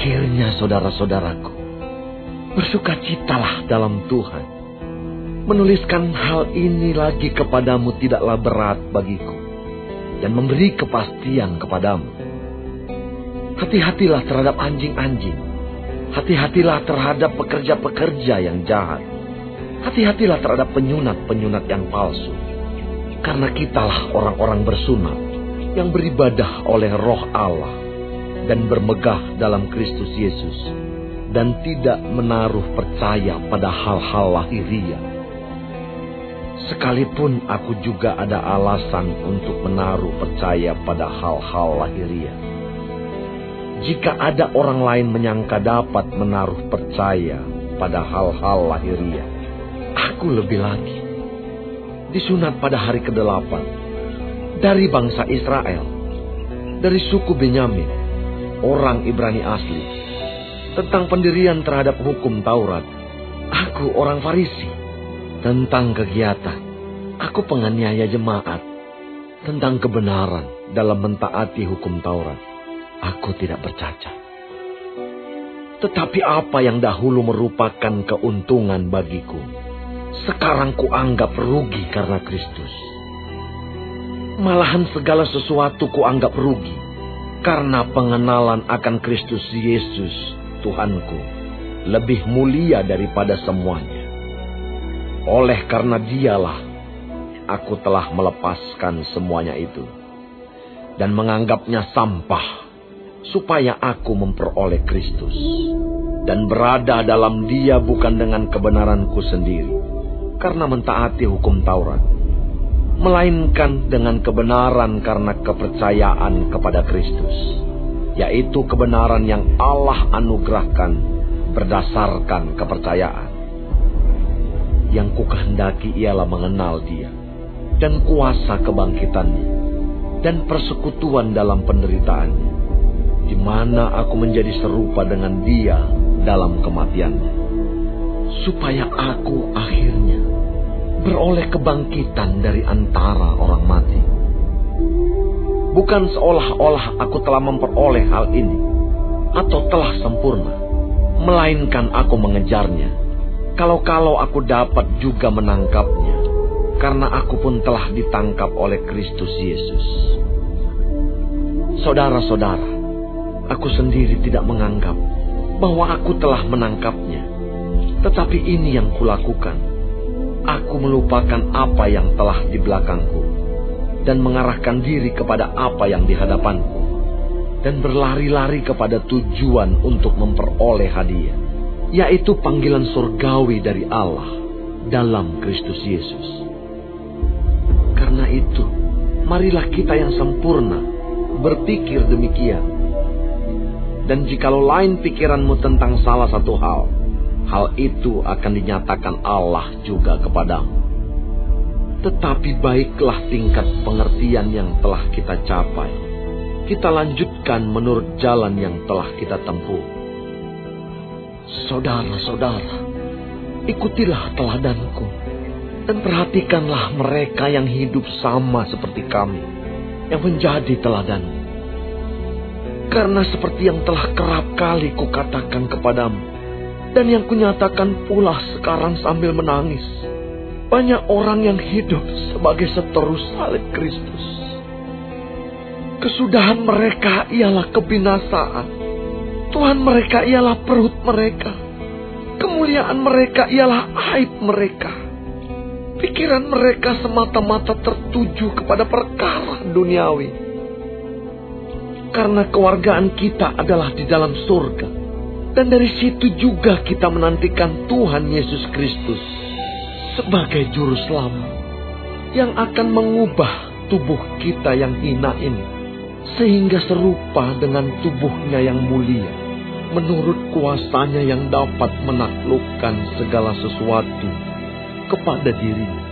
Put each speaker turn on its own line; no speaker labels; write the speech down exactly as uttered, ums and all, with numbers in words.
Akhirnya saudara-saudaraku, bersukacitalah dalam Tuhan. Menuliskan hal ini lagi kepadamu tidaklah berat bagiku, dan memberi kepastian kepadamu. Hati-hatilah terhadap anjing-anjing. Hati-hatilah terhadap pekerja-pekerja yang jahat. Hati-hatilah terhadap penyunat-penyunat yang palsu. Karena kitalah orang-orang bersunat yang beribadah oleh Roh Allah dan bermegah dalam Kristus Yesus, dan tidak menaruh percaya pada hal-hal lahiriah. Sekalipun aku juga ada alasan untuk menaruh percaya pada hal-hal lahiriah. Jika ada orang lain menyangka dapat menaruh percaya pada hal-hal lahiriah, aku lebih lagi. Disunat pada hari kedelapan, dari bangsa Israel, dari suku Benyamin, orang Ibrani asli. Tentang pendirian terhadap hukum Taurat, aku orang Farisi. Tentang kegiatan, aku penganiaya jemaat. Tentang kebenaran dalam mentaati hukum Taurat, aku tidak bercacat. Tetapi apa yang dahulu merupakan keuntungan bagiku, sekarang kuanggap rugi karena Kristus. Malahan segala sesuatu kuanggap rugi karena pengenalan akan Kristus Yesus Tuhanku lebih mulia daripada semuanya. Oleh karena Dialah aku telah melepaskan semuanya itu dan menganggapnya sampah, supaya aku memperoleh Kristus dan berada dalam Dia bukan dengan kebenaranku sendiri karena mentaati hukum Taurat, melainkan dengan kebenaran karena kepercayaan kepada Kristus, yaitu kebenaran yang Allah anugerahkan berdasarkan kepercayaan. Yang kukehendaki ialah mengenal Dia dan kuasa kebangkitannya dan persekutuan dalam penderitaannya, di mana aku menjadi serupa dengan Dia dalam kematiannya, supaya aku akhirnya beroleh kebangkitan dari antara orang mati. Bukan seolah-olah aku telah memperoleh hal ini atau telah sempurna, melainkan aku mengejarnya. Kalau-kalau aku dapat juga menangkapnya, karena aku pun telah ditangkap oleh Kristus Yesus. Saudara-saudara, aku sendiri tidak menganggap bahwa aku telah menangkapnya. Tetapi ini yang kulakukan. Aku melupakan apa yang telah di belakangku dan mengarahkan diri kepada apa yang di hadapanku, dan berlari-lari kepada tujuan untuk memperoleh hadiah, yaitu panggilan surgawi dari Allah dalam Kristus Yesus. Karena itu, marilah kita yang sempurna berpikir demikian. Dan jikalau lain pikiranmu tentang salah satu hal, hal itu akan dinyatakan Allah juga kepadamu. Tetapi baiklah tingkat pengertian yang telah kita capai, kita lanjutkan menurut jalan yang telah kita tempuh. Saudara-saudara, ikutilah teladanku dan perhatikanlah mereka yang hidup sama seperti kami, yang menjadi teladanmu. Karena seperti yang telah kerap kali kukatakan kepadamu, dan yang kunyatakan pula sekarang sambil menangis, banyak orang yang hidup sebagai seteru salib Kristus. Kesudahan mereka ialah kebinasaan. Tuhan mereka ialah perut mereka. Kemuliaan mereka ialah aib mereka. Pikiran mereka semata-mata tertuju kepada perkara duniawi. Karena kewargaan kita adalah di dalam surga, dan dari situ juga kita menantikan Tuhan Yesus Kristus sebagai juru selamat, yang akan mengubah tubuh kita yang hina ini sehingga serupa dengan tubuhnya yang mulia, menurut kuasanya yang dapat menaklukkan segala sesuatu kepada dirinya.